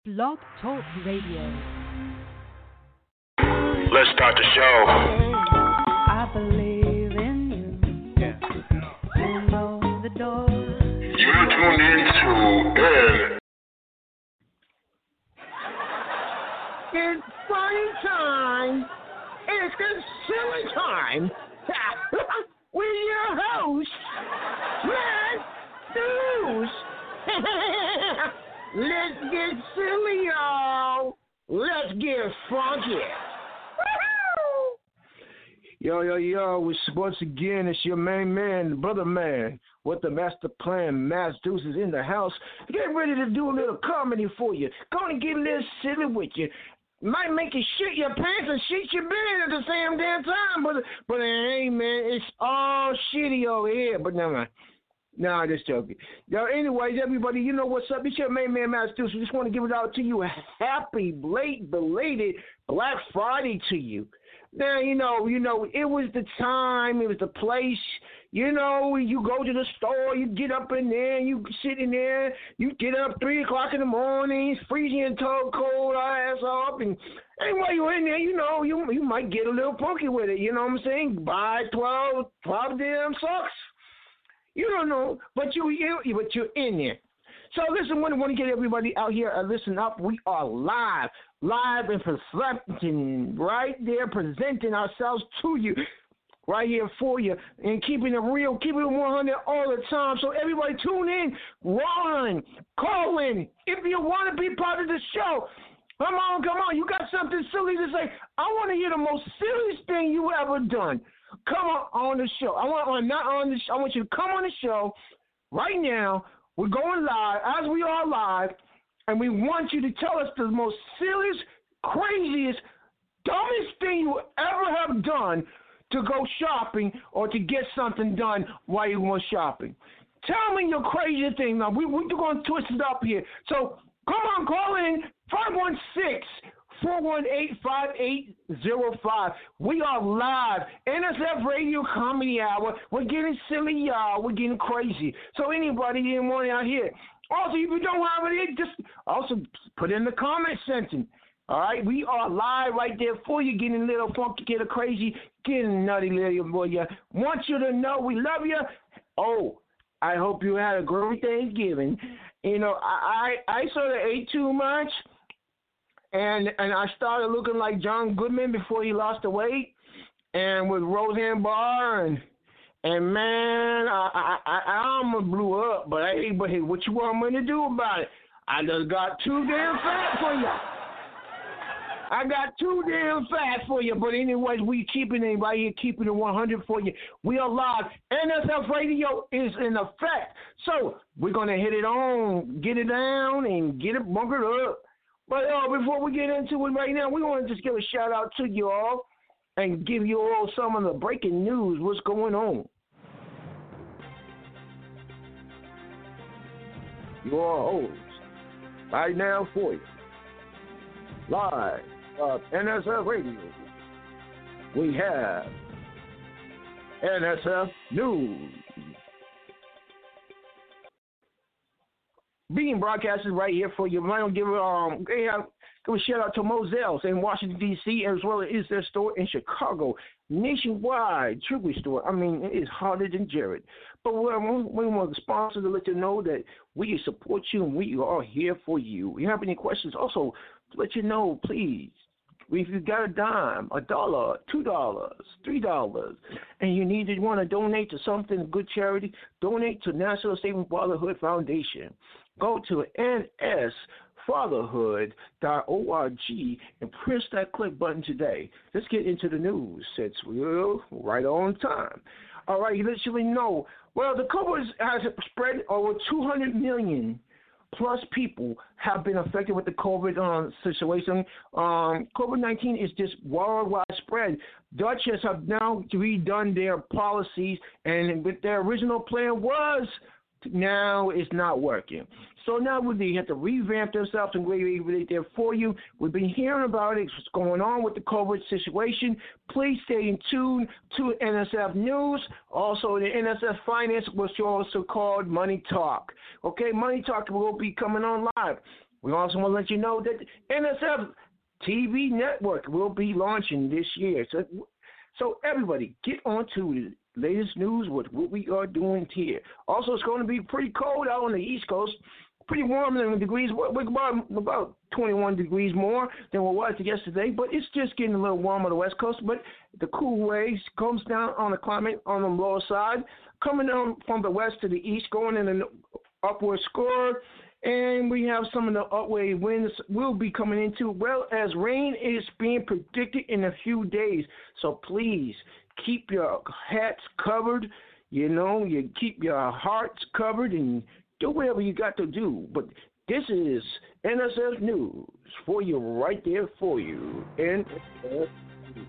Blog Talk Radio. Let's start the show. I believe in you. You know the door. You're tuned into N. It's funny time. It's the silly time. With your host, Matt Dews. Let's get silly, y'all. Let's get funky. Yo, once again, it's your main man, the brother man, with the master plan. Matt Deuce is in the house. Get ready to do a little comedy for you. Gonna get a little silly with you. Might make you shit your pants and shit your bed at the same damn time, but hey, man, it's all shitty over here. But never mind. No, I'm just joking. Yo, anyways, everybody, you know what's up. It's your main man, Matt Deuce. We just want to give it out to you. Happy, belated Black Friday to you. Now, you know, it was the time, it was the place. You know, you go to the store, you get up in there, you sit in there, you get up 3 o'clock in the morning, it's freezing and cold ass off, and while you're in there, you know, you might get a little funky with it, you know what I'm saying? Buy 12 damn socks. You don't know, but you're in there. So listen, I want to get everybody out here listen up. We are live and presenting right there, presenting ourselves to you right here for you, and keeping it real, keeping it 100 all the time. So everybody tune in, run, call in if you want to be part of the show. Come on, you got something silly to say. I want to hear the most silliest thing you ever done. Come on the show. I want you to come on the show right now. We're going live, as we are live, and we want you to tell us the most silliest, craziest, dumbest thing you ever have done to go shopping or to get something done while you were shopping. Tell me your craziest thing. Now, we're going to twist it up here. So come on, call in 516-418-5805. We are live. NSF Radio Comedy Hour. We're getting silly, y'all. We're getting crazy. So anybody in one out here. Also, if you don't have it, just also put in the comment section. All right? We are live right there for you, getting a little funky, getting crazy, getting nutty, little boy. Yeah. Want you to know we love you. Oh, I hope you had a great Thanksgiving. You know, I sort of ate too much. And I started looking like John Goodman before he lost the weight, and with Roseanne Barr, and man, I almost blew up. But hey, what you want me to do about it? I just got too damn fat for you. I got too damn fat for you. But anyways, we keeping it right here, keeping it 100 for you. We are live. NSF Radio is in effect. So we're gonna hit it on, get it down, and get it bunkered up. But before we get into it right now, we want to just give a shout out to you all and give you all some of the breaking news, what's going on. Your host, right now for you, live NSF Radio, we have NSF News. Being broadcasted right here for you. I don't give a shout out to Moselle in Washington, D.C., as well as their store in Chicago. Nationwide, Truly store. I mean, it is harder than Jared. But we want the sponsor to let you know that we support you and we are here for you. If you have any questions, also, to let you know, please, if you got a dime, $1, $2, $3, and you want to donate to something, good charity, donate to National Saving Fatherhood Foundation. Go to nsfatherhood.org and press that click button today. Let's get into the news, since we're right on time. All right, you literally know. Well, the COVID has spread over 200 million plus people have been affected with the COVID situation. COVID-19 is just worldwide spread. Dutchess have now redone their policies, and with their original plan was now it's not working. So now they have to revamp themselves and regulate there for you. We've been hearing about it, what's going on with the COVID situation. Please stay in tune to NSF News, also the NSF Finance, which is also called Money Talk. Okay, Money Talk will be coming on live. We also want to let you know that the NSF TV network will be launching this year. So everybody, get on to the latest news with what we are doing here. Also, it's going to be pretty cold out on the East Coast. Pretty warm in degrees. We're about 21 degrees more than what was yesterday, but it's just getting a little warmer on the West Coast. But the cool waves comes down on the climate on the lower side, coming down from the west to the east, going in an upward score. And we have some of the upward winds will be coming into, well as rain is being predicted in a few days. So please keep your hats covered, you keep your hearts covered and do whatever you got to do. But this is NSF News for you, right there for you. NSF News.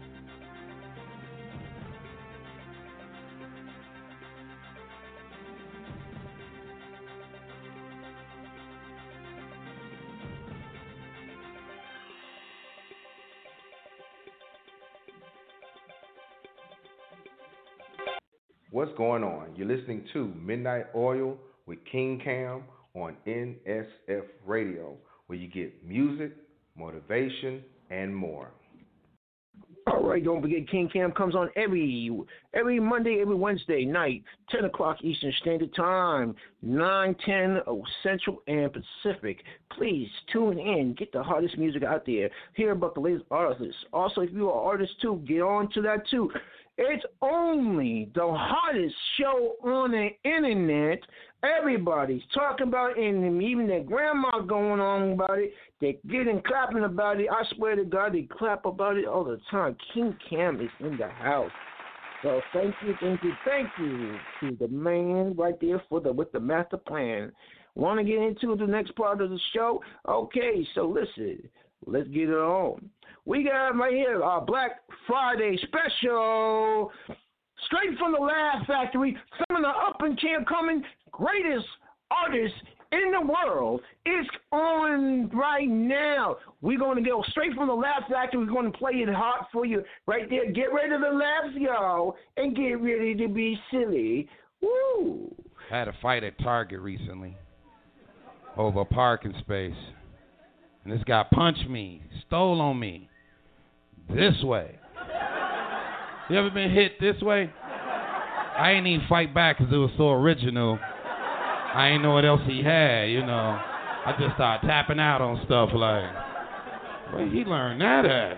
What's going on? You're listening to Midnight Oil with King Cam on NSF Radio, where you get music, motivation, and more. All right, don't forget King Cam comes on every Monday, every Wednesday night, 10 o'clock Eastern Standard Time, 9:10 Central and Pacific. Please tune in, get the hottest music out there, hear about the latest artists. Also, if you are an artist too, get on to that too. It's only the hottest show on the internet. Everybody's talking about it, and even their grandma going on about it. They're getting clapping about it. I swear to God, they clap about it all the time. King Cam is in the house. So thank you to the man right there with the master plan. Want to get into the next part of the show? Okay, so listen, let's get it on. We got right here our Black Friday special, straight from the Laugh Factory. Some of the up-and-coming greatest artists in the world is on right now. We're going to go straight from the Laugh Factory. We're going to play it hot for you right there. Get ready to laugh, y'all, and get ready to be silly. Woo! I had a fight at Target recently over a parking space. And this guy punched me, stole on me, this way. You ever been hit this way? I ain't even fight back because it was so original. I ain't know what else he had, I just started tapping out on stuff like, where he learned that at?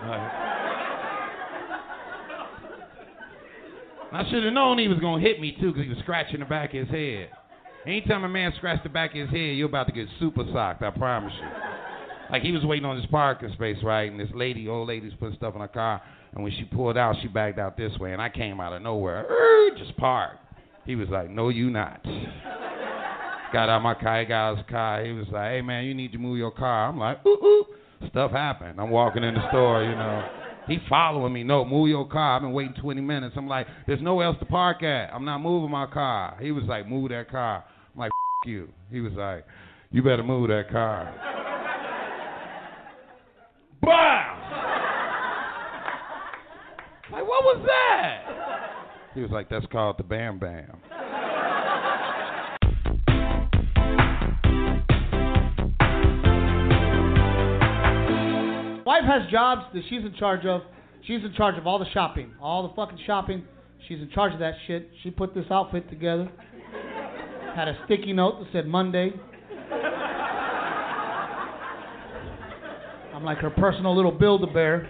I should have known he was going to hit me, too, because he was scratching the back of his head. Anytime a man scratches the back of his head, you're about to get super socked, I promise you. Like, he was waiting on his parking space, right? And this old lady's putting stuff in her car. And when she pulled out, she backed out this way. And I came out of nowhere. Just parked. He was like, no, you not. Got out my car. He got out his car. He was like, hey, man, you need to move your car. I'm like, ooh. Stuff happened. I'm walking in the store, He following me. No, move your car. I've been waiting 20 minutes. I'm like, there's nowhere else to park at. I'm not moving my car. He was like, move that car. I'm like, you. He was like, you better move that car. Bam! Like, what was that? He was like, that's called the Bam Bam. Wife has jobs that she's in charge of. She's in charge of all the shopping. All the fucking shopping. She's in charge of that shit. She put this outfit together. Had a sticky note that said Monday. I'm like her personal little Build-A-Bear.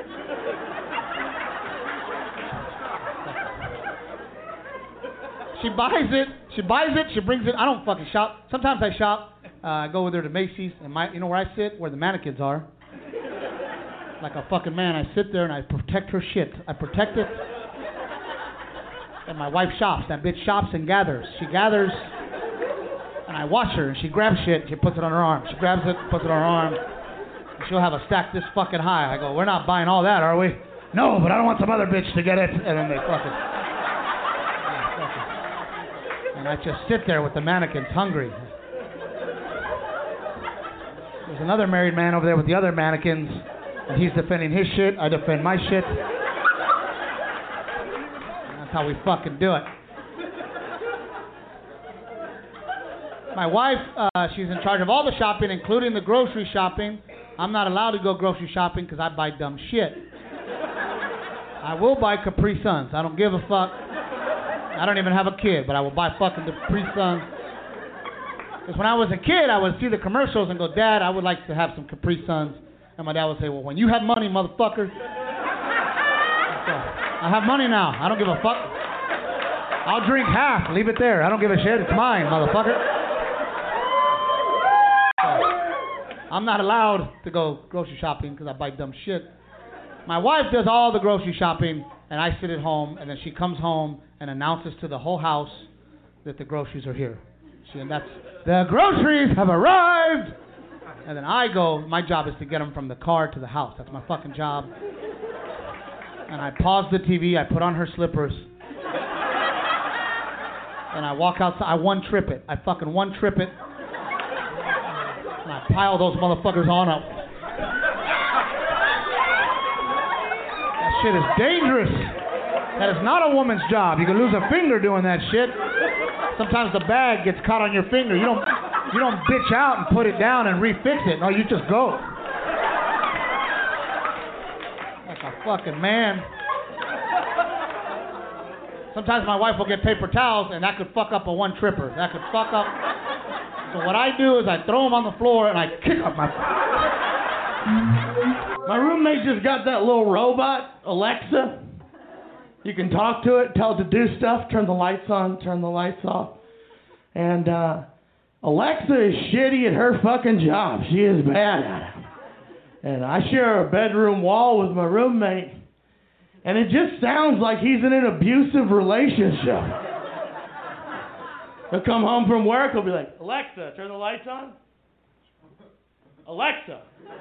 She buys it. She brings it. I don't fucking shop. Sometimes I shop. I go with her to Macy's, and you know where I sit? Where the mannequins are. Like a fucking man, I sit there and I protect her shit. I protect it. And my wife shops. That bitch shops and gathers. She gathers, and I watch her, and she grabs shit. She puts it on her arm. She grabs it, puts it on her arm. And she'll have a stack this fucking high. I go, we're not buying all that, are we? No, but I don't want some other bitch to get it. And then they fucking. And I just sit there with the mannequins, hungry. There's another married man over there with the other mannequins, and he's defending his shit. I defend my shit. And that's how we fucking do it. My wife, she's in charge of all the shopping, including the grocery shopping. I'm not allowed to go grocery shopping because I buy dumb shit. I will buy Capri Suns. I don't give a fuck. I don't even have a kid, but I will buy fucking Capri Suns. Because when I was a kid, I would see the commercials and go, Dad, I would like to have some Capri Suns. And my dad would say, well, when you have money, motherfucker. I have money now. I don't give a fuck. I'll drink half. Leave it there. I don't give a shit. It's mine, motherfucker. I'm not allowed to go grocery shopping because I buy dumb shit. My wife does all the grocery shopping, and I sit at home, and then she comes home and announces to the whole house that the groceries are here. And that's, the groceries have arrived! And then I go, my job is to get them from the car to the house. That's my fucking job. And I pause the TV, I put on her slippers, and I walk outside. I one-trip it. I fucking one-trip it. And I pile those motherfuckers on up. That shit is dangerous. That is not a woman's job. You can lose a finger doing that shit. Sometimes the bag gets caught on your finger. You don't bitch out and put it down and refix it. No, you just go. Like a fucking man. Sometimes my wife will get paper towels, and that could fuck up a one-tripper. That could fuck up. So what I do is I throw them on the floor, and I kick up my... My roommate just got that little robot, Alexa. You can talk to it, tell it to do stuff, turn the lights on, turn the lights off. And Alexa is shitty at her fucking job. She is bad at it. And I share a bedroom wall with my roommate, and it just sounds like he's in an abusive relationship. He'll come home from work, he'll be like, Alexa, turn the lights on. Alexa,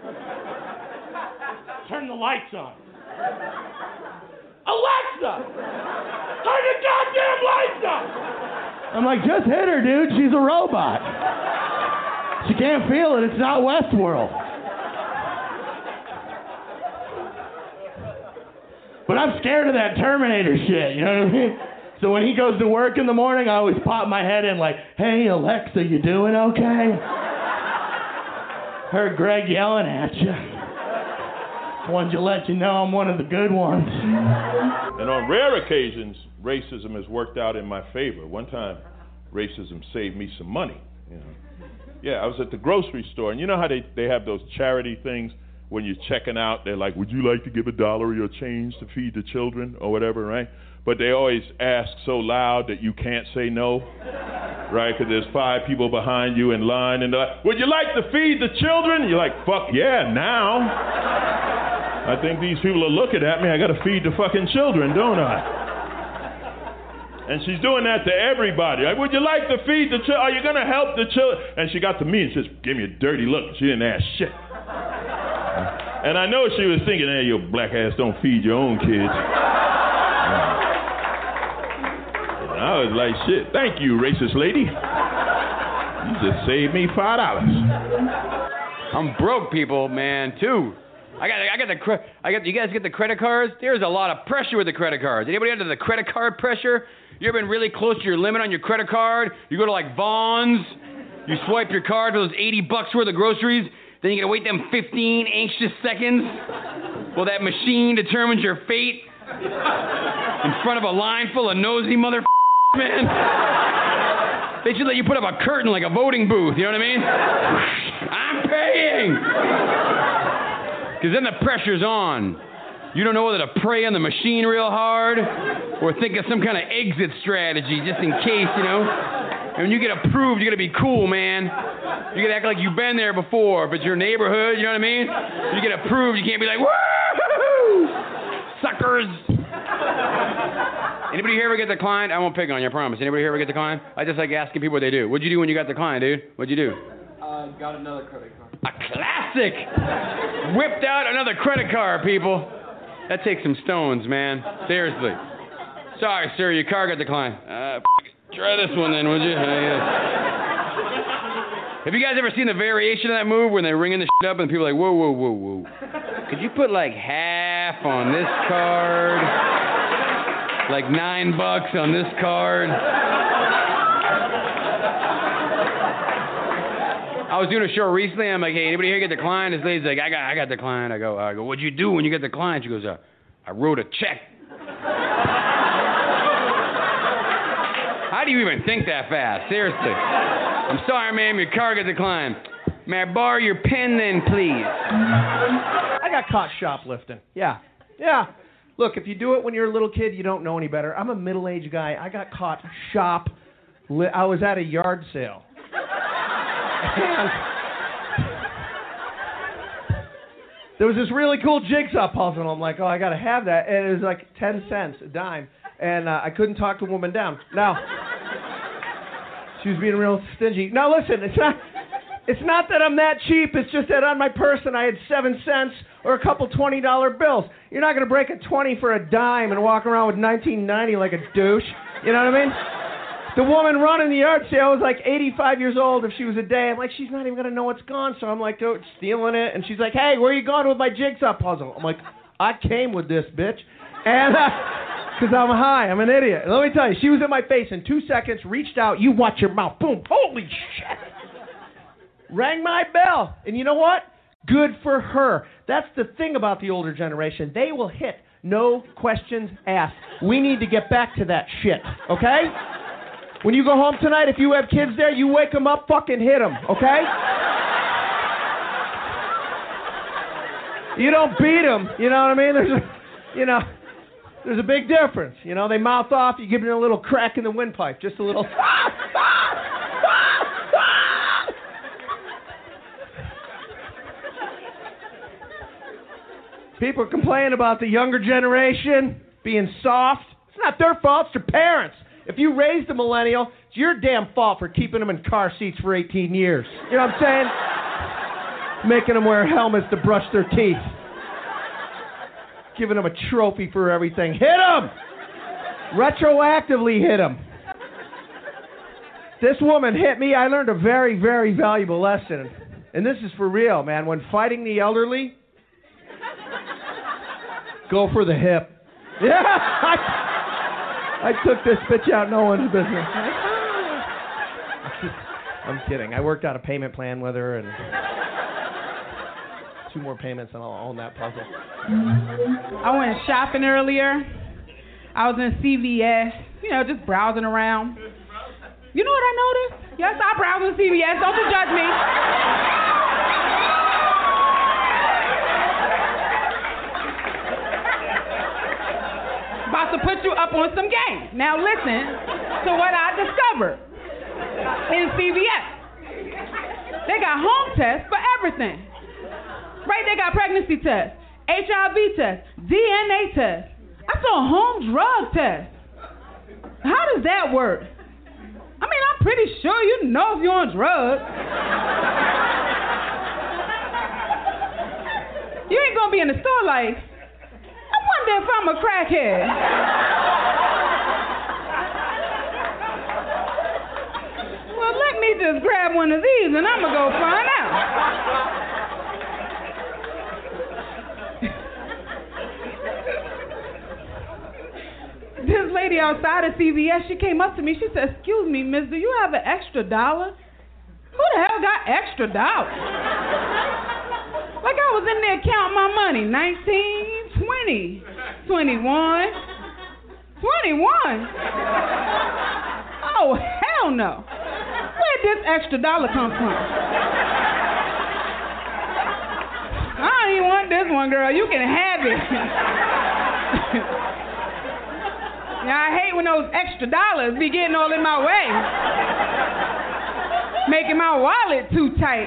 turn the lights on. Alexa, turn the goddamn lights on. I'm like, just hit her, dude. She's a robot. She can't feel it. It's not Westworld. But I'm scared of that Terminator shit, you know what I mean? So when he goes to work in the morning, I always pop my head in like, hey, Alexa, you doing okay? Heard Greg yelling at you. Wanted to let you know I'm one of the good ones. And on rare occasions, racism has worked out in my favor. One time, racism saved me some money. You know. Yeah, I was at the grocery store, and you know how they have those charity things when you're checking out, they're like, would you like to give $1 of your change to feed the children or whatever, right? But they always ask so loud that you can't say no, right? Because there's 5 people behind you in line, and they're like, would you like to feed the children? You're like, fuck yeah, now. I think these people are looking at me. I got to feed the fucking children, don't I? And she's doing that to everybody. Like, would you like to feed the children? Are you going to help the children? And she got to me and she just gave me a dirty look. She didn't ask shit. And I know she was thinking, hey, your black ass don't feed your own kids. And I was like, shit, thank you, racist lady. You just saved me $5. I'm broke, people, man, too. You guys get the credit cards? There's a lot of pressure with the credit cards. Anybody under the credit card pressure? You ever been really close to your limit on your credit card? You go to like Vons, you swipe your card for those $80 worth of groceries, then you gotta wait them 15 anxious seconds while that machine determines your fate in front of a line full of nosy motherfuckers, man. They should let you put up a curtain like a voting booth, you know what I mean? I'm paying! Because then the pressure's on. You don't know whether to prey on the machine real hard or think of some kind of exit strategy just in case, you know? And when you get approved, you gotta be cool, man. You gotta act like you've been there before. If it's your neighborhood, you know what I mean? You get approved, you can't be like, woo! Suckers! Anybody here ever get declined? I won't pick on you, I promise. Anybody here ever get declined? I just like asking people what they do. What'd you do when you got declined, dude? What'd you do? Got another credit card. A classic! Whipped out another credit card, people. That takes some stones, man. Seriously. Sorry, sir, your car got declined. Try this one then, would you? Have you guys ever seen the variation of that move when they're ringing the shit up and people are like, whoa, whoa, whoa, whoa. Could you put like half on this card? Like $9 on this card? I was doing a show recently. I'm like, hey, anybody here get declined? This lady's like, I got declined. I go, what'd you do when you get declined? She goes, I wrote a check. How do you even think that fast? Seriously. I'm sorry, ma'am, your car got declined. May I borrow your pen then, please? I got caught shoplifting. Yeah. Look, if you do it when you're a little kid, you don't know any better. I'm a middle-aged guy. I got caught I was at a yard sale. And there was this really cool jigsaw puzzle. I'm like, oh, I got to have that. And it was like 10 cents, a dime. And I couldn't talk the woman down. Now, she was being real stingy. Now, listen, it's not that I'm that cheap. It's just that on my person I had 7 cents or a couple $20 bills. You're not going to break a 20 for a dime and walk around with 1990 like a douche. You know what I mean? The woman running the yard sale was like 85 years old if she was a day. I'm like, she's not even going to know it's gone. So I'm like, stealing it. And she's like, hey, where you going with my jigsaw puzzle? I'm like, I came with this, bitch. And because I'm high. I'm an idiot. And let me tell you, she was in my face in 2 seconds, reached out, you watch your mouth. Boom. Holy shit. Rang my bell. And you know what? Good for her. That's the thing about the older generation. They will hit. No questions asked. We need to get back to that shit, okay? When you go home tonight, if you have kids there, you wake them up, fucking hit them, okay? You don't beat them, you know what I mean? There's a big difference. You know, they mouth off, you give them a little crack in the windpipe, just a little. People complain about the younger generation being soft. It's not their fault, it's their parents. If you raised a millennial, it's your damn fault for keeping them in car seats for 18 years. You know what I'm saying? Making them wear helmets to brush their teeth. Giving them a trophy for everything. Hit them! Retroactively hit them. This woman hit me. I learned a very, very valuable lesson. And this is for real, man. When fighting the elderly, go for the hip. Yeah! I took this bitch out no one's business. I'm kidding. I worked out a payment plan with her, and 2 more payments and I'll own that puzzle. I went shopping earlier. I was in CVS, just browsing around. You know what I noticed? Yes, I browse in CVS. Don't you judge me. About to put you up on some game. Now listen to what I discovered in CVS. They got home tests for everything. Right, they got pregnancy tests, HIV tests, DNA tests. I saw a home drug test. How does that work? I mean, I'm pretty sure you know if you're on drugs. You ain't gonna be in the store like, I wonder if I'm a crackhead. Well, let me just grab one of these and I'm gonna go find out. This lady outside of CVS, she came up to me. She said, excuse me, miss, do you have an extra $1? Who the hell got extra $1? Like I was in there counting my money. 19, 20, 21, 21. Oh, hell no. Where'd this extra $1 come from? I don't even want this one, girl. You can have it. Now, I hate when those extra dollars be getting all in my way. Making my wallet too tight.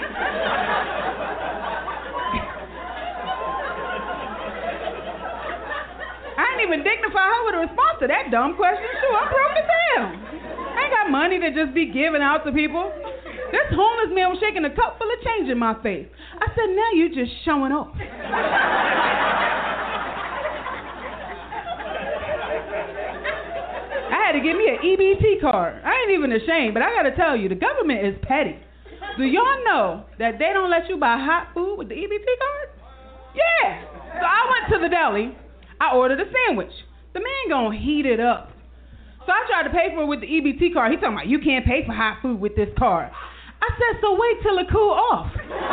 I ain't even dignify her with a response to that dumb question. Shoot, I'm broke as hell. I ain't got money to just be giving out to people. This homeless man was shaking a cup full of change in my face. I said, now you just showing off. I had to give me an EBT card. I ain't even ashamed, but I gotta tell you, the government is petty. Do y'all know that they don't let you buy hot food with the EBT card? Yeah. So I went to the deli. I ordered a sandwich. The man gonna heat it up. So I tried to pay for it with the EBT card. He talking about, you can't pay for hot food with this card. I I said, so wait till it cool off.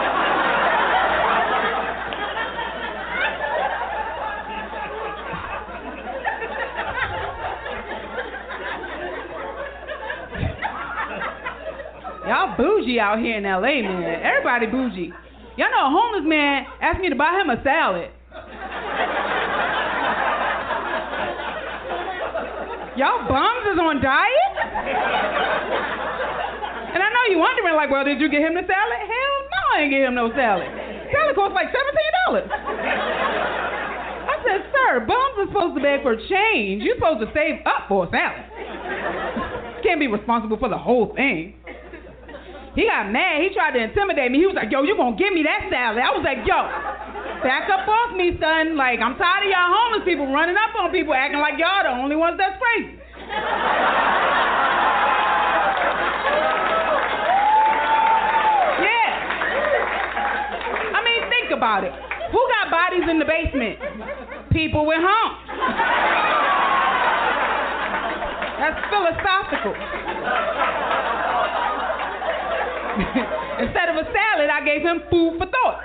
Y'all bougie out here in LA, man. Everybody bougie. Y'all know a homeless man asked me to buy him a salad. Y'all bums is on diet? And I know you wondering, like, well, did you get him the salad? Hell no, I ain't get him no salad. Salad costs like $17. I said, sir, bums are supposed to beg for change. You're supposed to save up for a salad. You can't be responsible for the whole thing. He got mad. He tried to intimidate me. He was like, yo, you gonna give me that salad? I was like, yo, back up off me, son. Like, I'm tired of y'all homeless people running up on people acting like y'all the only ones that's crazy. Yeah. I mean, think about it. Who got bodies in the basement? People with humps. That's philosophical. Instead of a salad, I gave him food for thought.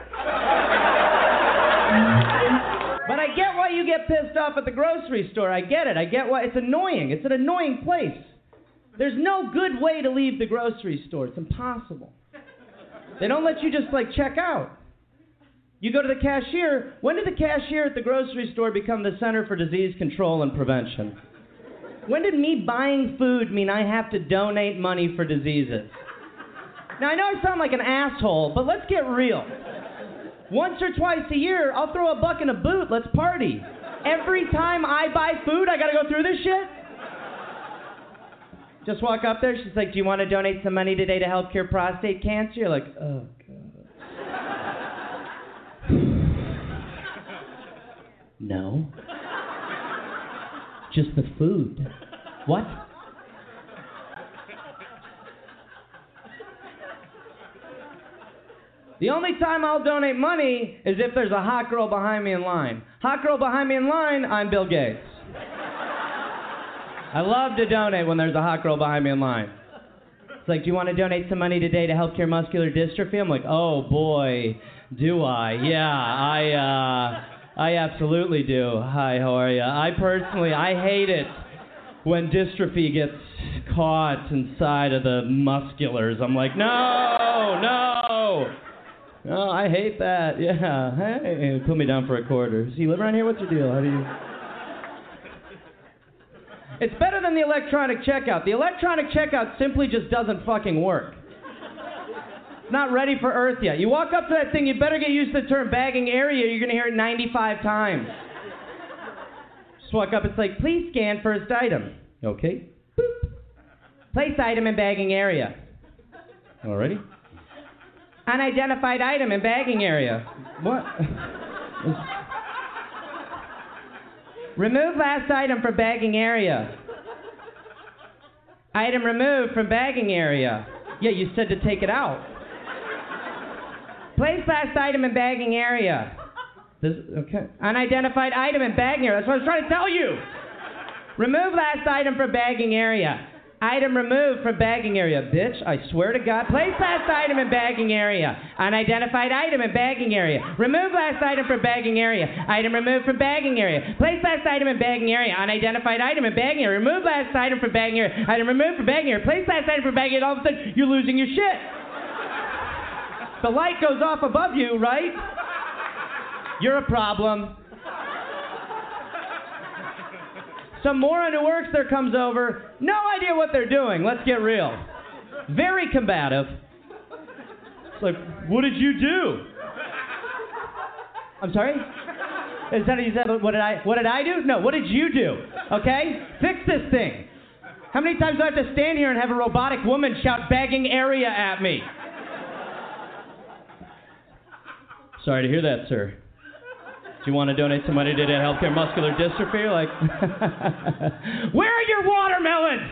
But I get why you get pissed off at the grocery store. I get it. I get why. It's annoying. It's an annoying place. There's no good way to leave the grocery store. It's impossible. They don't let you just, like, check out. You go to the cashier. When did the cashier at the grocery store become the Center for Disease Control and Prevention? When did me buying food mean I have to donate money for diseases? Now, I know I sound like an asshole, but let's get real. Once or twice a year, I'll throw a buck in a boot. Let's party. Every time I buy food, I gotta go through this shit? Just walk up there. She's like, do you want to donate some money today to help cure prostate cancer? You're like, oh, God. No. Just the food. What? The only time I'll donate money is if there's a hot girl behind me in line. Hot girl behind me in line, I'm Bill Gates. I love to donate when there's a hot girl behind me in line. It's like, do you want to donate some money today to help cure muscular dystrophy? I'm like, oh boy, do I? Yeah, I absolutely do. Hi, how are you? I hate it when dystrophy gets caught inside of the musculars. I'm like, no. Oh, I hate that. Yeah. Hey, put me down for a quarter. So you live around here? What's your deal? How do you... It's better than the electronic checkout. The electronic checkout simply just doesn't fucking work. It's not ready for Earth yet. You walk up to that thing, you better get used to the term bagging area. You're going to hear it 95 times. Just walk up, it's like, please scan first item. Okay. Boop. Place item in bagging area. Alrighty. Unidentified item in bagging area. What? Remove last item from bagging area. Item removed from bagging area. Yeah, you said to take it out. Place last item in bagging area. Okay. Unidentified item in bagging area. That's what I was trying to tell you. Remove last item from bagging area. Item removed from bagging area. Bitch, I swear to God. Place last item in bagging area. Unidentified item in bagging area. Remove last item from bagging area. Item removed from bagging area. Place last item in bagging area. Unidentified item in bagging area. Remove last item from bagging area. Item removed from bagging area. Place last item from bagging area. All of a sudden, you're losing your shit. The light goes off above you, right? You're a problem. Some moron who works there comes over, no idea what they're doing. Let's get real. Very combative. It's like, what did you do? I'm sorry? Is that what you said? What did I do? No, what did you do? Okay? Fix this thing. How many times do I have to stand here and have a robotic woman shout bagging area at me? Sorry to hear that, sir. Do you want to donate some money to healthcare muscular dystrophy? You're like, where are your watermelons?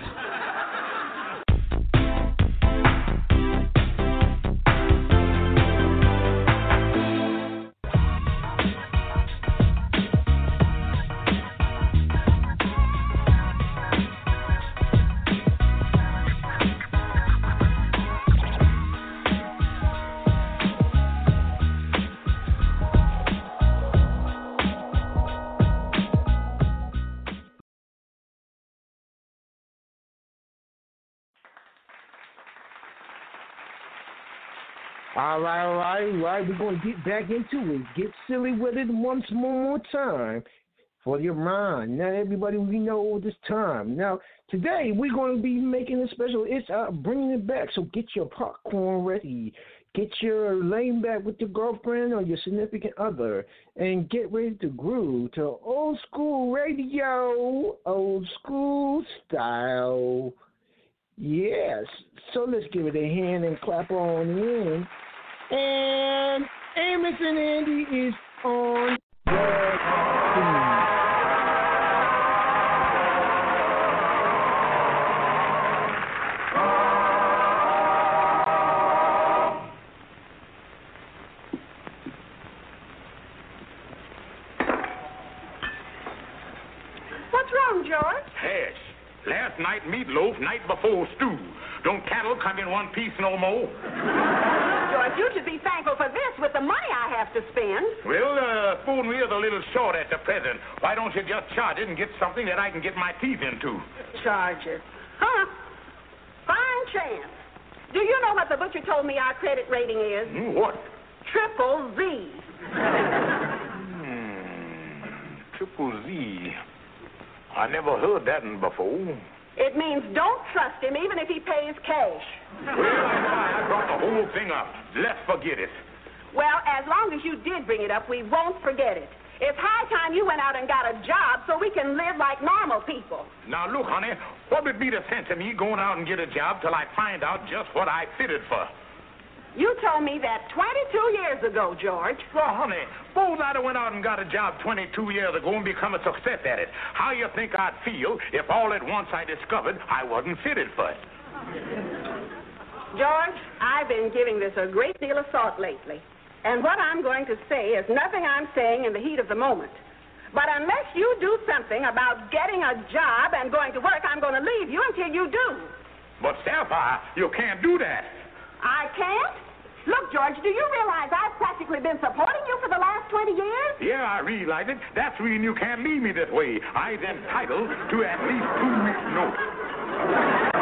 All right. We're going to get back into it. Get silly with it once more time for your mind. Now, everybody, we know this time. Now, today, we're going to be making a special. It's bringing it back, so get your popcorn ready. Get your laying back with your girlfriend or your significant other and get ready to groove to old school radio, old school style. Yes. So let's give it a hand and clap on in. And Amos and Andy is on the scene. Last night meatloaf, night before stew. Don't cattle come in one piece no more? George, you should be thankful for this with the money I have to spend. Well, spoon is a little short at the present. Why don't you just charge it and get something that I can get my teeth into? Charge it? Huh? Fine chance. Do you know what the butcher told me our credit rating is? What? Triple Z. Triple Z. I never heard that one before. It means don't trust him even if he pays cash. Well, I brought the whole thing up. Let's forget it. Well, as long as you did bring it up, we won't forget it. It's high time you went out and got a job so we can live like normal people. Now, look, honey, what would be the sense of me going out and get a job till I find out just what I fitted for? You told me that 22 years ago, George. Well, honey, suppose I'd have went out and got a job 22 years ago and become a success at it. How you think I'd feel if all at once I discovered I wasn't fitted for it? George, I've been giving this a great deal of thought lately. And what I'm going to say is nothing I'm saying in the heat of the moment. But unless you do something about getting a job and going to work, I'm going to leave you until you do. But, Sapphire, you can't do that. I can't? Look, George, do you realize I've practically been supporting you for the last 20 years? Yeah, I realize it. That's the reason you can't leave me this way. I'm entitled to at least 2 weeks' notice.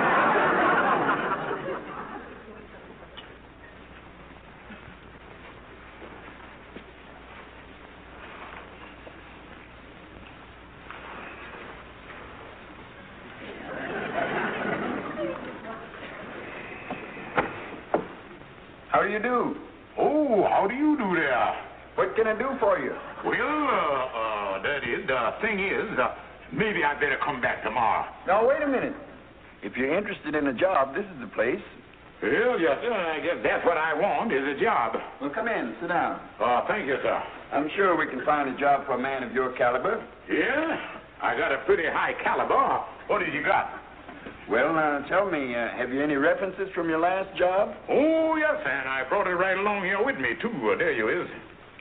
How do you do? Oh, how do you do there? What can I do for you? Well, the thing is, maybe I'd better come back tomorrow. Now, wait a minute. If you're interested in a job, this is the place. Well, yes, sir. I guess that's what I want, is a job. Well, come in. Sit down. Thank you, sir. I'm sure we can find a job for a man of your caliber. Yeah? I got a pretty high caliber. What have you got? Well, tell me, have you any references from your last job? Oh, yes, and I brought it right along here with me, too. There you is.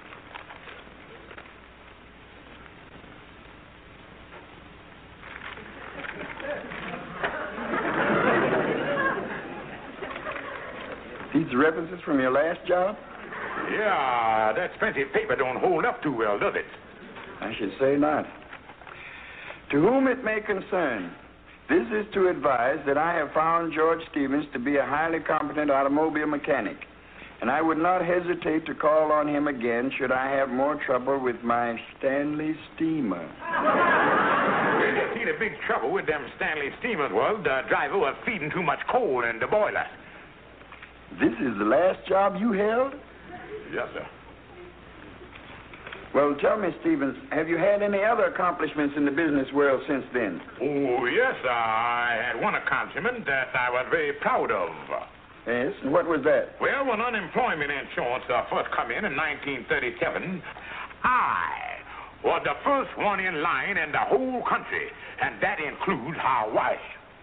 These references from your last job? Yeah, that expensive paper don't hold up too well, does it? I should say not. To whom it may concern, this is to advise that I have found George Stevens to be a highly competent automobile mechanic, and I would not hesitate to call on him again should I have more trouble with my Stanley steamer. Well, you see, the big trouble with them Stanley steamers was the driver was feeding too much coal in the boiler. This is the last job you held? Yes, sir. Well, tell me, Stevens, have you had any other accomplishments in the business world since then? Oh, yes, I had one accomplishment that I was very proud of. Yes, and what was that? Well, when unemployment insurance first come in 1937, I was the first one in line in the whole country, and that includes Hawaii.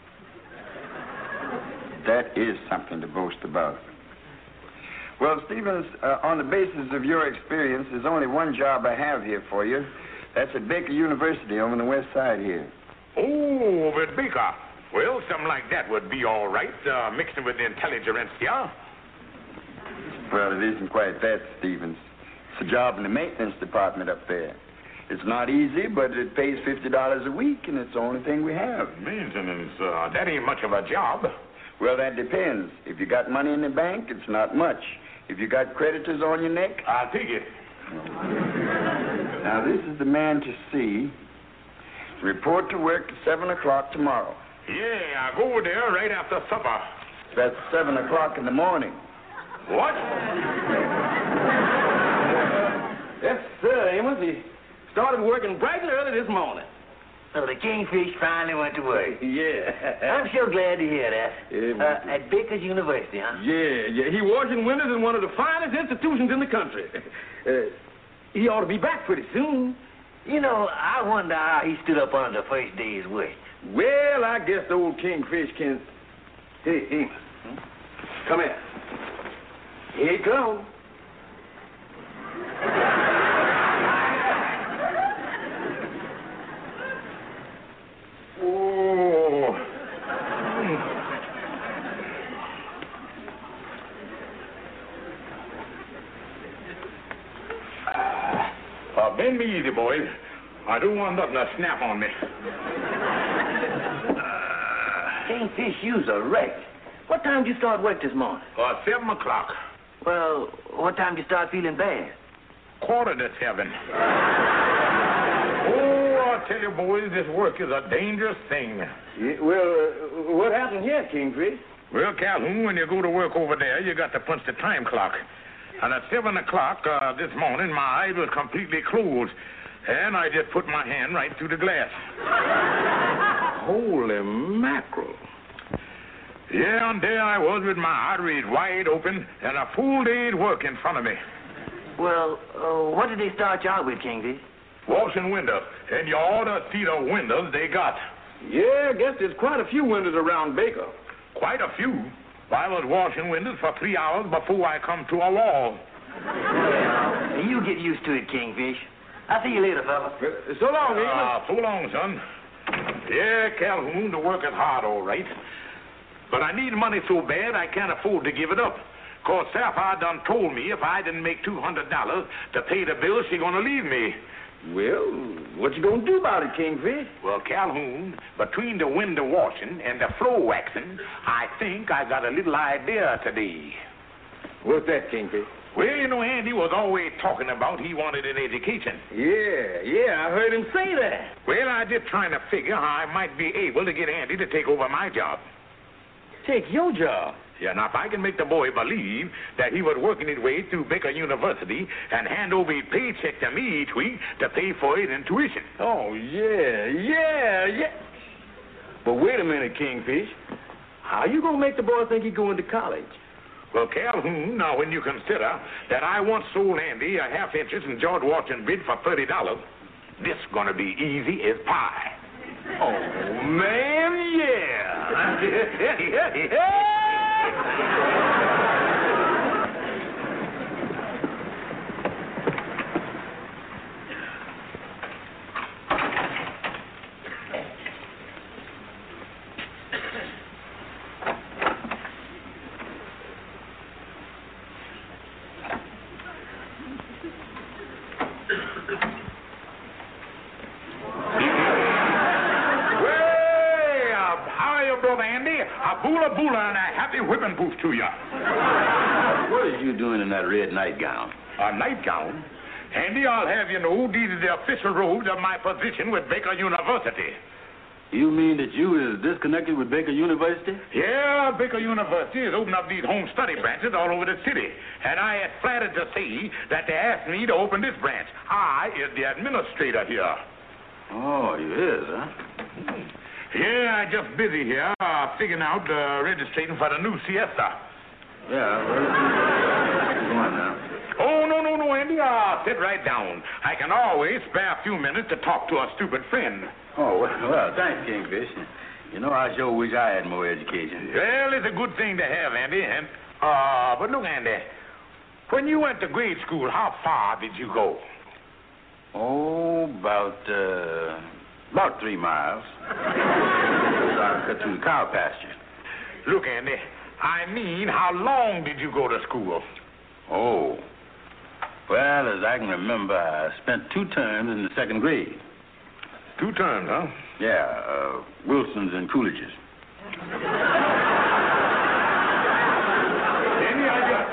That is something to boast about. Well, Stevens, on the basis of your experience, there's only one job I have here for you. That's at Baker University over on the west side here. Oh, over at Baker. Well, something like that would be all right, mixing with the intelligentsia. Well, it isn't quite that, Stevens. It's a job in the maintenance department up there. It's not easy, but it pays $50 a week, and it's the only thing we have. Maintenance, that ain't much of a job. Well, that depends. If you got money in the bank, it's not much. If you got creditors on your neck, I'll take it. Now, this is the man to see. Report to work at 7 o'clock tomorrow. Yeah, I'll go there right after supper. That's 7 o'clock in the morning. What? Yes, sir, Amos. He started working bright and early this morning. So the Kingfish finally went to work. Yeah. I'm sure glad to hear that. Yeah, At Baker's University, huh? Yeah. He washing windows in one of the finest institutions in the country. He ought to be back pretty soon. You know, I wonder how he stood up on the first day's work. Well, I guess the old Kingfish can... Hey, Amos. Come here. Here he comes. Oh. Bend me easy, boys. I don't want nothing to snap on me. Kingfish, you's a wreck. What time did you start work this morning? 7 o'clock. Well, what time did you start feeling bad? 7:15. Oh, I tell you, boys, this work is a dangerous thing. Yeah, well, what happened here, Kingfish? Well, Calhoun, when you go to work over there, you got to punch the time clock. And at 7 o'clock this morning, my eyes was completely closed. And I just put my hand right through the glass. Holy mackerel. Yeah, and there I was with my arteries wide open and a full day's work in front of me. Well, what did they start you out with, Kingfish? Washing windows. And you ought to see the windows they got. Yeah, I guess there's quite a few windows around Baker. Quite a few. I was washing windows for 3 hours before I come to a wall. Well, you get used to it, Kingfish. I'll see you later, fella. So long, Amos. So long, son. Yeah, Calhoun, the work is hard, all right. But I need money so bad I can't afford to give it up. 'Cause Sapphire done told me if I didn't make $200 to pay the bill, she gonna leave me. Well, what you gonna do about it, Kingfish? Well, Calhoun, between the window washing and the floor waxing, I think I got a little idea today. What's that, Kingfish? Well, you know, Andy was always talking about he wanted an education. Yeah, I heard him say that. Well, I just trying to figure how I might be able to get Andy to take over my job. Take your job? Yeah, now if I can make the boy believe that he was working his way through Baker University and hand over his paycheck to me each week to pay for it in tuition. Oh, yeah. But wait a minute, Kingfish. How you gonna make the boy think he's going to college? Well, Calhoun, now when you consider that I once sold Andy a half interest in George Washington bid for $30, this gonna be easy as pie. Oh, man, yeah. Boola and a happy whipping booth to you. What is you doing in that red nightgown? A nightgown? Andy, I'll have you know these are the official robes of my position with Baker University. You mean that you is disconnected with Baker University? Yeah, Baker University has opened up these home study branches all over the city. And I am flattered to say that they asked me to open this branch. I is the administrator here. Oh, you is, huh? Yeah, I'm just busy here, figuring out registration for the new siesta. Yeah, well, go on now. Oh, no, Andy, sit right down. I can always spare a few minutes to talk to a stupid friend. Oh, well, thanks, Kingfish. You know, I sure wish I had more education. Well, it's a good thing to have, Andy. And, but look, Andy, when you went to grade school, how far did you go? Oh, about 3 miles. I cut through the cow pasture. Look, Andy, I mean, how long did you go to school? Oh, well, as I can remember, I spent 2 terms in the 2nd grade. 2 terms, huh? Yeah, Wilson's and Coolidge's.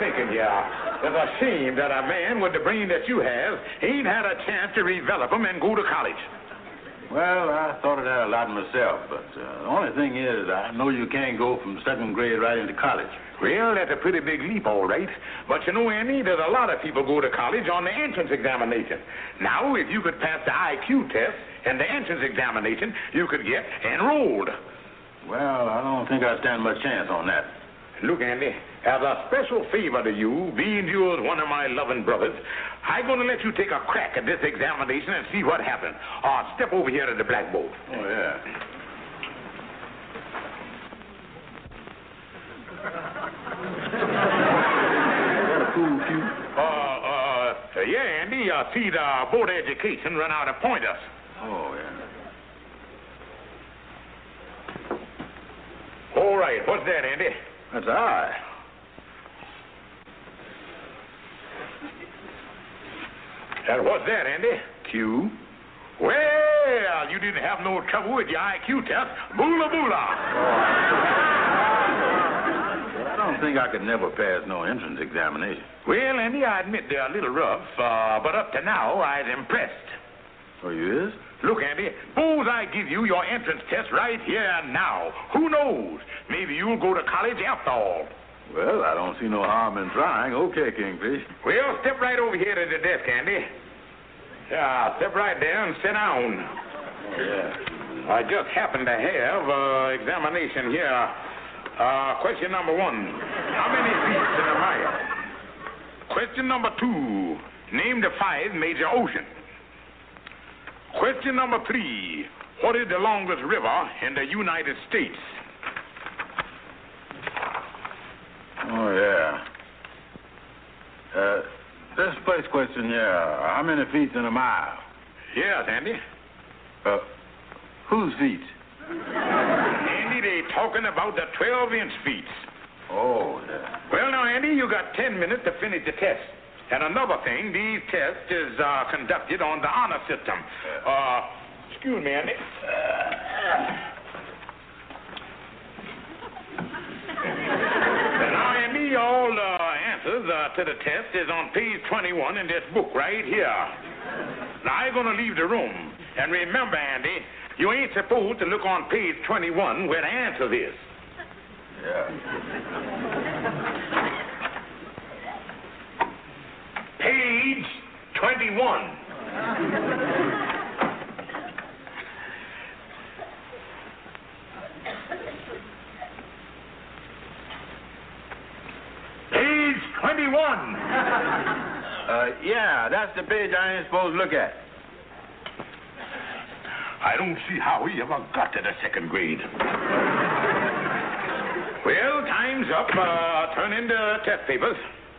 thinking here. It's a shame that a man with the brain that you have ain't had a chance to develop him and go to college. Well, I thought of that a lot myself, but the only thing is I know you can't go from second grade right into college. Well, that's a pretty big leap, all right. But you know, Andy, there's a lot of people go to college on the entrance examination. Now, if you could pass the IQ test and the entrance examination, you could get enrolled. Well, I don't think I stand much chance on that. Look, Andy, as a special favor to you, being you're one of my loving brothers, I'm going to let you take a crack at this examination and see what happens. Step over here to the blackboard. Oh, yeah. Yeah, Andy, see, the Board of Education run out of pointers. Oh, yeah. All right, what's that, Andy? That's I. And what's that, Andy? Q. Well, you didn't have no trouble with your IQ test. Boola boola. I don't think I could never pass no entrance examination. Well, Andy, I admit they're a little rough, but up to now, I was impressed. Oh, you is? Look, Andy, suppose I give you your entrance test right here and now. Who knows? Maybe you'll go to college after all. Well, I don't see no harm in trying. Okay, Kingfish. Well, step right over here to the desk, Andy. Yeah, step right there and sit down. Yeah. I just happen to have examination here. Question number 1. How many feet in a mile? Question number 2. Name the 5 major oceans. Question number 3. What is the longest river in the United States? Oh, yeah. This first question here, how many feet in a mile? Yes, Andy. Whose feet? Andy, they talking about the 12-inch feet. Oh, yeah. Well, now, Andy, you got 10 minutes to finish the test. And another thing, these tests is conducted on the honor system. Excuse me, Andy. Now, Andy, all answers to the test is on page 21 in this book right here. Now, I'm going to leave the room. And remember, Andy, you ain't supposed to look on page 21 where the answer is. Page 21. Page 21. Yeah, that's the page I ain't supposed to look at. I don't see how he ever got to the second grade. Well, time's up. Turn in the test papers.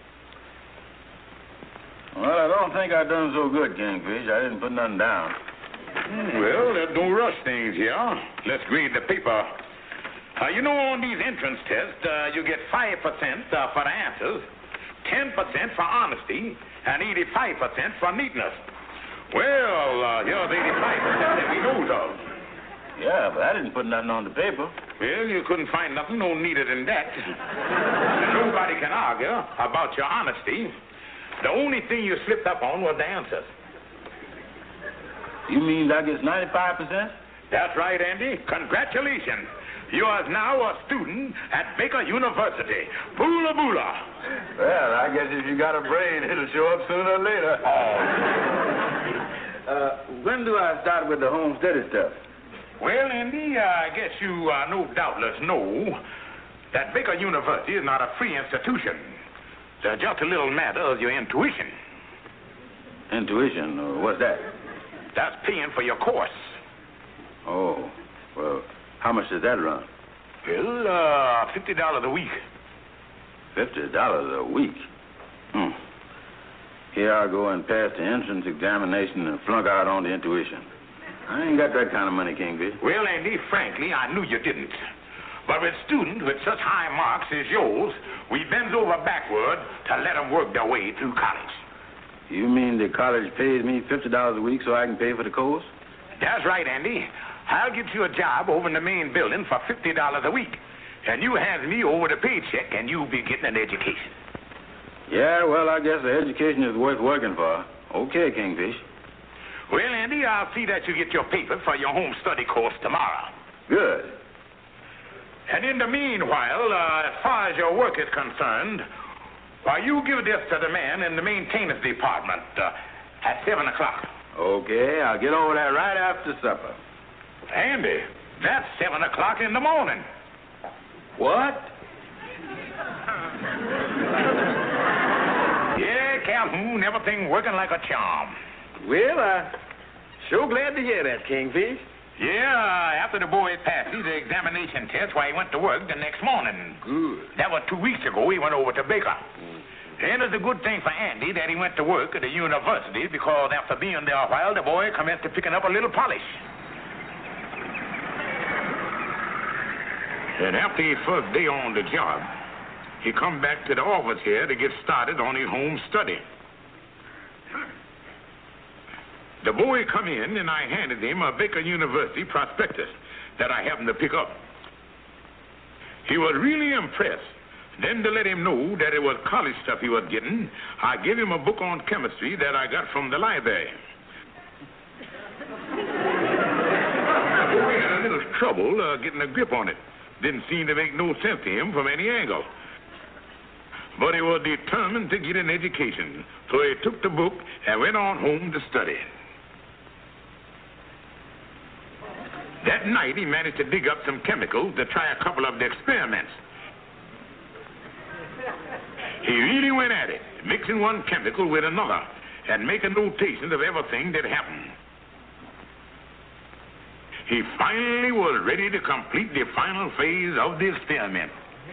Well, I don't think I done so good, Kingfish. I didn't put nothing down. Well, there's no rush things here. Let's grade the paper. You know, on these entrance tests, you get 5% for the answers, 10% for honesty, and 85% for neatness. Well, here's 85% that we knows of. Yeah, but I didn't put nothing on the paper. Well, you couldn't find nothing no neater than that. Nobody can argue about your honesty. The only thing you slipped up on was the answers. You mean that gets 95%? That's right, Andy. Congratulations. You are now a student at Baker University. Boola boola. Well, I guess if you got a brain, it'll show up sooner or later. When do I start with the home study stuff? Well, Andy, I guess you doubtless know that Baker University is not a free institution. It's just a little matter of your intuition. Intuition? What's that? That's paying for your course. Oh, well, how much does that run? Well, $50 a week. $50 a week? Here I go and pass the entrance examination and flunk out on the intuition. I ain't got that kind of money, Kingfish. Well, Andy, frankly, I knew you didn't. But with students with such high marks as yours, we bend over backward to let them work their way through college. You mean the college pays me $50 a week so I can pay for the course? That's right, Andy. I'll get you a job over in the main building for $50 a week. And you hand me over the paycheck and you'll be getting an education. Yeah, well, I guess the education is worth working for. Okay, Kingfish. Well, Andy, I'll see that you get your paper for your home study course tomorrow. Good. And in the meanwhile, as far as your work is concerned, why, you give this to the man in the maintenance department at 7 o'clock. Okay, I'll get over there right after supper. Andy, that's 7 o'clock in the morning. What? Yeah, Calhoun, everything working like a charm. Well, sure glad to hear that, Kingfish. Yeah, after the boy passed his examination test, why, he went to work the next morning. Good. That was 2 weeks ago. He went over to Baker. And it's a good thing for Andy that he went to work at the university, because after being there a while, the boy commenced to picking up a little polish. And after his first day on the job, he come back to the office here to get started on his home study. The boy come in, and I handed him a Baker University prospectus that I happened to pick up. He was really impressed. Then, to let him know that it was college stuff he was getting, I gave him a book on chemistry that I got from the library. The boy had a little trouble getting a grip on it. Didn't seem to make no sense to him from any angle. But he was determined to get an education, so he took the book and went on home to study. That night, he managed to dig up some chemicals to try a couple of the experiments. He really went at it, mixing one chemical with another and making notations of everything that happened. He finally was ready to complete the final phase of the experiment.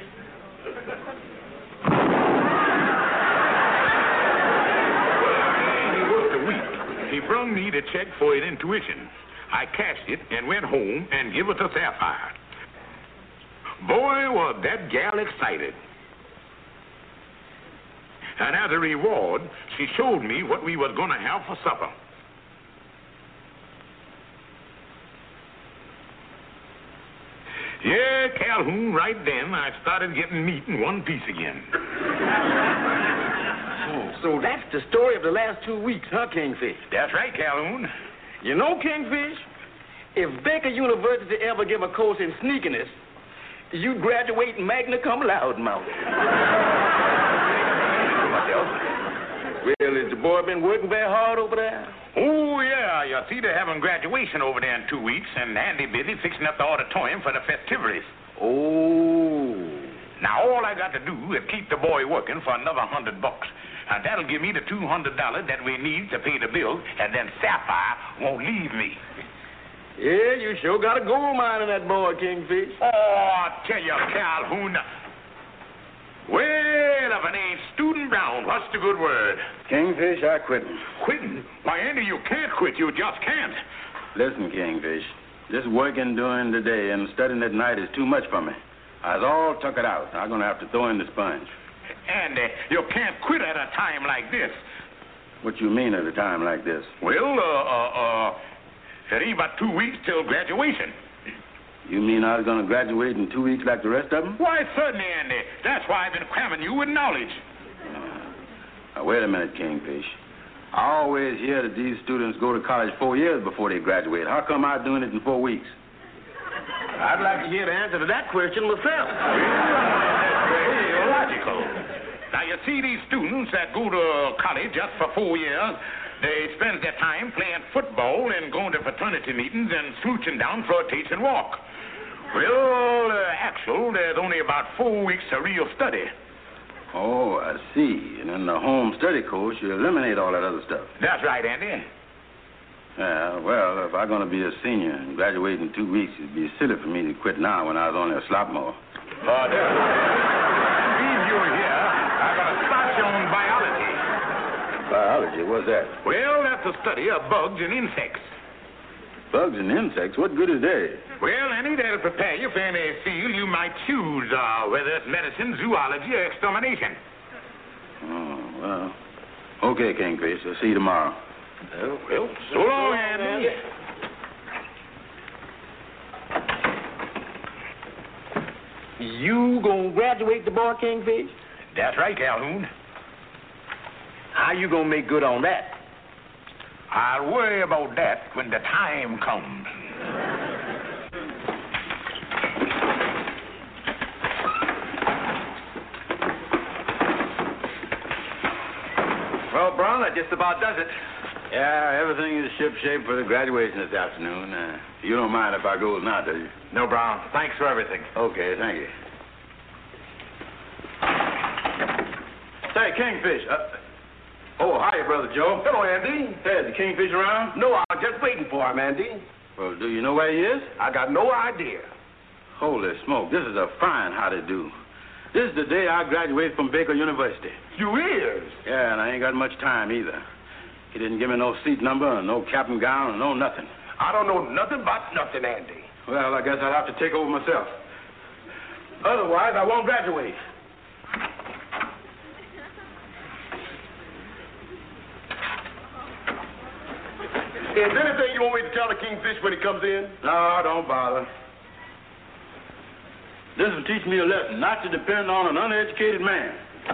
He worked a week. He brought me the check for his intuition. I cashed it and went home and gave it to Sapphire. Boy, was that gal excited. And as a reward, she showed me what we was going to have for supper. Yeah, Calhoun, right then, I started getting meat in one piece again. So that's the story of the last 2 weeks, huh, Kingfish? That's right, Calhoun. You know, Kingfish, if Baker University ever give a course in sneakiness, you'd graduate magna cum laude, mouth. Well, has the boy been working very hard over there? Oh, yeah. You see, they're having graduation over there in 2 weeks, and Andy busy fixing up the auditorium for the festivities. Oh. Now, all I got to do is keep the boy working for another $100. And that'll give me the $200 that we need to pay the bills, and then Sapphire won't leave me. Yeah, you sure got a gold mine in that boy, Kingfish. Oh, I tell you, Calhoun. Well, if it ain't Student Brown, what's the good word? Kingfish, I quitting. Quitting? Why, Andy, you can't quit. You just can't. Listen, Kingfish, this working during the day and studying at night is too much for me. I was all took it out. I'm going to have to throw in the sponge. Andy, you can't quit at a time like this. What you mean at a time like this? Well, it ain't about 2 weeks till graduation. You mean I was going to graduate in 2 weeks like the rest of them? Why, certainly, Andy. That's why I've been cramming you with knowledge. Now, wait a minute, Kingfish. I always hear that these students go to college 4 years before they graduate. How come I'm doing it in 4 weeks? I'd like to hear the answer to that question myself. That's very illogical. Now, you see, these students that go to college just for 4 years, they spend their time playing football and going to fraternity meetings and smooching down for a taste and walk. Well, actually, there's only about 4 weeks of real study. Oh, I see. And in the home study course, you eliminate all that other stuff. That's right, Andy. Yeah, well, if I'm going to be a senior and graduate in 2 weeks, it'd be silly for me to quit now when I was only a sophomore. But, leave you here. I'm going to start you on biology. Biology? What's that? Well, that's the study of bugs and insects. Bugs and insects? What good is they? Well, Annie, that'll prepare you for any field you might choose, whether it's medicine, zoology, or extermination. Oh, well. Okay, Kingfish. I'll see you tomorrow. Well, so long, Andy. You gonna graduate the boy, Kingfish? That's right, Calhoun. How you gonna make good on that? I'll worry about that when the time comes. Well, Brown, that just about does it. Yeah, everything is shipshape for the graduation this afternoon. You don't mind if I go now, do you? No, Brown. Thanks for everything. Okay, thank you. Say, Kingfish. Hiya, Brother Joe. Hello, Andy. Hey, is the Kingfish around? No, I was just waiting for him, Andy. Well, do you know where he is? I got no idea. Holy smoke, this is a fine how-to-do. This is the day I graduated from Baker University. You is? Yeah, and I ain't got much time either. He didn't give me no seat number, no cap and gown, no nothing. I don't know nothing about nothing, Andy. Well, I guess I'll have to take over myself. Otherwise, I won't graduate. Is there anything you want me to tell the Kingfish when he comes in? No, don't bother. This will teach me a lesson, not to depend on an uneducated man.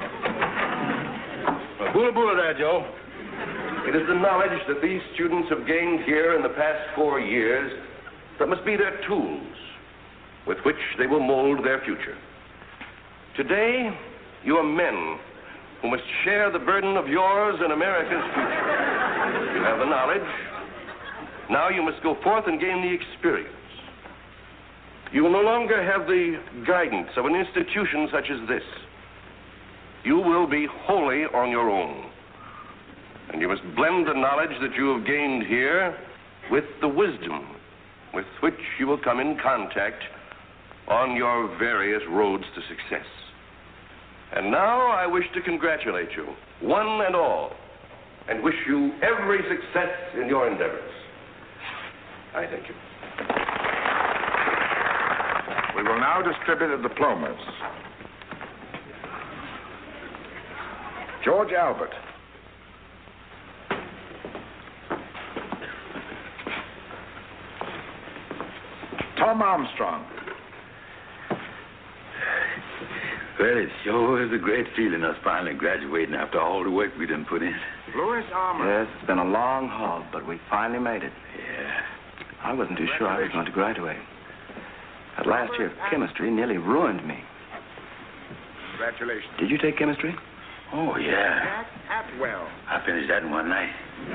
Well, boola there, Joe. It is the knowledge that these students have gained here in the past 4 years that must be their tools with which they will mold their future. Today, you are men who must share the burden of yours and America's future. You have the knowledge. Now you must go forth and gain the experience. You will no longer have the guidance of an institution such as this. You will be wholly on your own. And you must blend the knowledge that you have gained here with the wisdom with which you will come in contact on your various roads to success. And now I wish to congratulate you, one and all, and wish you every success in your endeavors. I thank you. We will now distribute the diplomas. George Albert. Tom Armstrong. Well, it sure is a great feeling us finally graduating after all the work we done put in. Louis Armour. Yes, it's been a long haul, but we finally made it. Yeah. I wasn't too sure I was going to graduate. That last year of chemistry nearly ruined me. Congratulations. Did you take chemistry? Oh, yeah. Jack Atwell. I finished that in one night.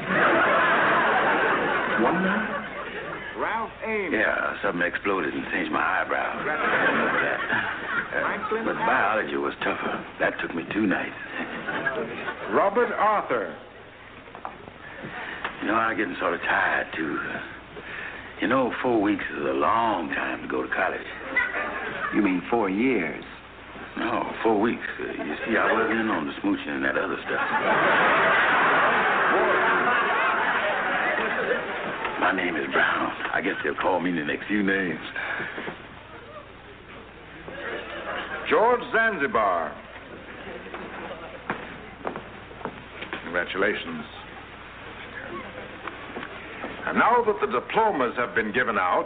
One night? Ralph Ames. Yeah, something exploded and changed my eyebrow. Franklin But biology was tougher. That took me 2 nights. Robert Arthur. You know, I'm getting sort of tired, too. 4 weeks is a long time to go to college. You mean 4 years? No, 4 weeks. You see, I wasn't in on the smooching and that other stuff. My name is Brown. I guess they'll call me the next few names. George Zanzibar. Congratulations. And now that the diplomas have been given out,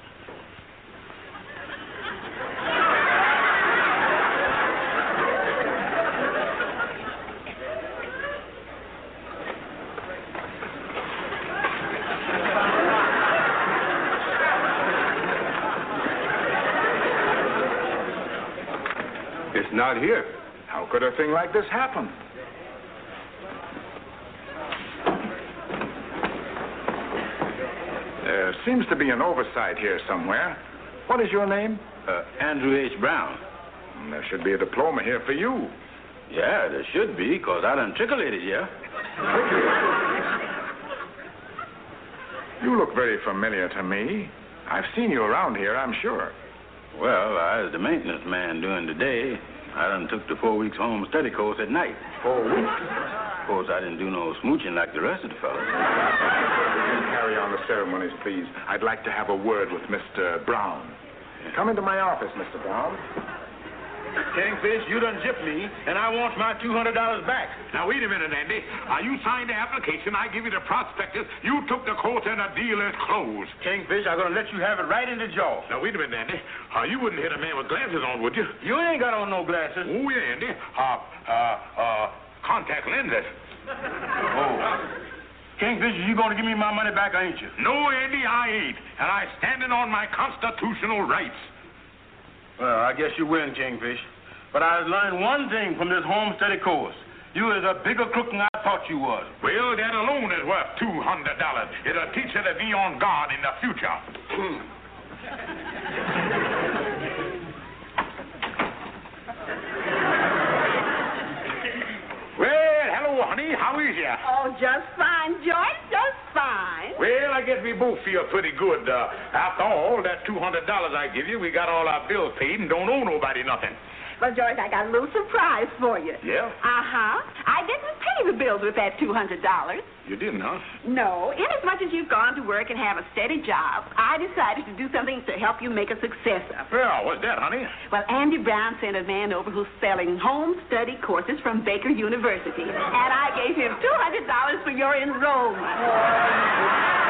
it's not here. How could a thing like this happen? There seems to be an oversight here somewhere. What is your name? Andrew H. Brown. There should be a diploma here for you. Yeah, there should be, because I done trickulated here. You look very familiar to me. I've seen you around here, I'm sure. Well, I was the maintenance man during the day. I done took the 4 weeks home study course at night. 4 weeks? Of course, I didn't do no smooching like the rest of the fellas. Carry on the ceremonies, please. I'd like to have a word with Mr. Brown. Come into my office, Mr. Brown. Kingfish, you done gypped me, and I want my $200 back. Now, wait a minute, Andy. You signed the application. I give you the prospectus. You took the course, and the deal is closed. Kingfish, I'm going to let you have it right in the jaw. Now, wait a minute, Andy. You wouldn't hit a man with glasses on, would you? You ain't got on no glasses. Oh, yeah, Andy. Contact lenses. Oh. Kingfish, you going to give me my money back, ain't you? No, Andy, I ain't. And I standing on my constitutional rights. Well, I guess you win, Kingfish. But I learned one thing from this homesteady course. You is a bigger crook than I thought you was. Well, that alone is worth $200. It'll teach you to be on guard in the future. Well, hello, honey. How is ya? Oh, just fine, Joyce, just fine. Well, I guess we both feel pretty good. After all, that $200 I give you, we got all our bills paid and don't owe nobody nothing. Well, Joyce, I got a little surprise for you. Yeah? Uh-huh. I didn't pay the bills with that $200. You didn't, huh? No. Inasmuch as you've gone to work and have a steady job, I decided to do something to help you make a success of it. Well, what's that, honey? Well, Andy Brown sent a man over who's selling home study courses from Baker University, and I gave him $200 for your enrollment.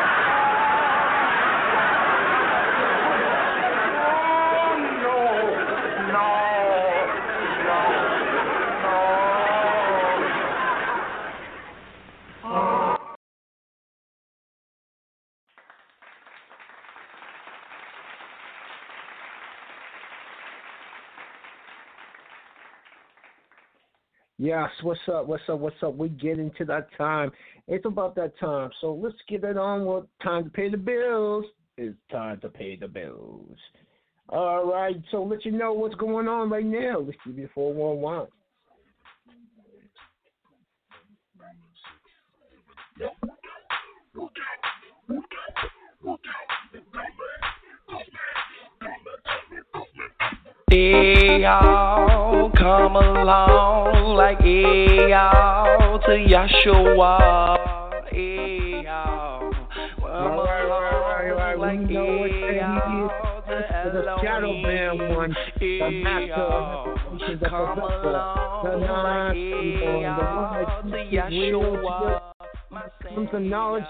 Yes, what's up? We get into that time. It's about that time. So let's get it on with time to pay the bills. It's time to pay the bills. All right, so let you know what's going on right now. Let's give you 411. Hey y'all, come along like hey y'all to Yahshua. Hey y'all, come along like hey y'all to Elohim. Hey y'all, come along like hey y'all to Yahshua. Some knowledge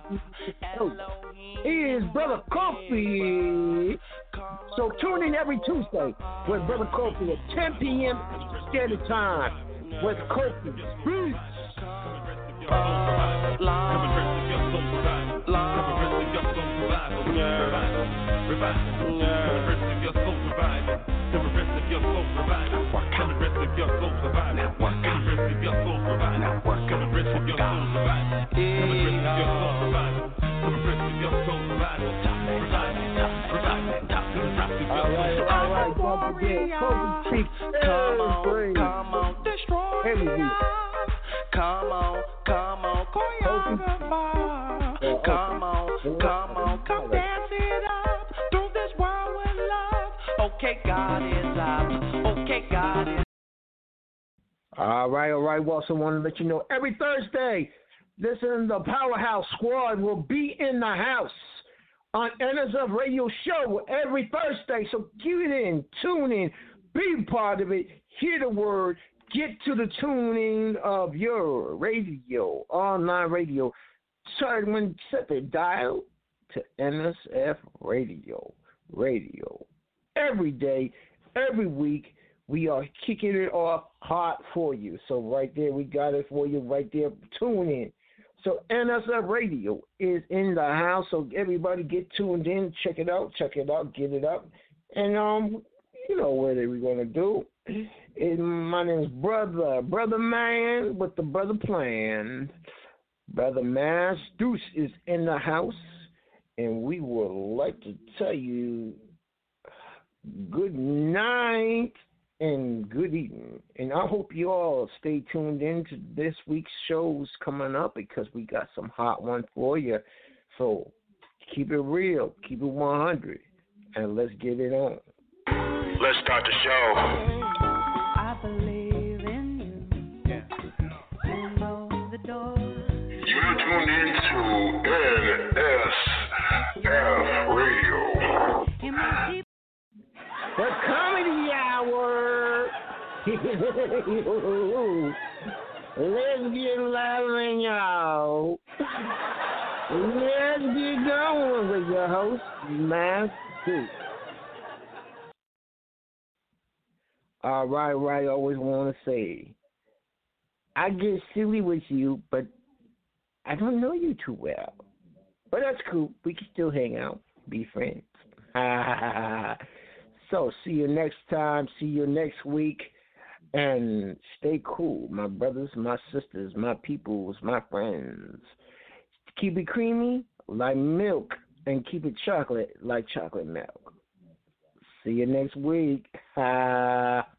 he is Brother Kofi. So tune in every Tuesday with Brother Kofi at 10 p.m. Standard Time with Kofi. Peace. Don't forget, Kofi Creek come on, destroy every week. Come on, choreographer. Come on, come dance it up through this world with love. Okay, God is up. Okay, God is. All right. We also want to let you know every Thursday, listen, the Powerhouse Squad will be in the house on NSF Radio Show every Thursday. So get in, tune in, be part of it, hear the word, get to the tuning of your radio, online radio. Set the dial to NSF Radio. Every day, every week, we are kicking it off hot for you. So right there, we got it for you right there. Tune in. So NSF Radio is in the house, so everybody get tuned in, check it out, get it up. And, you know what we're going to do. My name is Brother Man with the Brother Plan. Brother Mas Deuce is in the house, and we would like to tell you good night and good evening. And I hope you all stay tuned in to this week's shows coming up because we got some hot ones for you. So keep it real, keep it 100, and let's get it on. Let's start the show. I believe in you. You know the door. You're tuned into NSF Radio. The Comedy Hour. Let's get loving, y'all. Let's get going with your host, Mas Deuce. All right. I always want to say, I get silly with you, but I don't know you too well. But that's cool. We can still hang out, be friends. So, see you next time. See you next week. And stay cool, my brothers, my sisters, my peoples, my friends. Keep it creamy like milk, and keep it chocolate like chocolate milk. See you next week.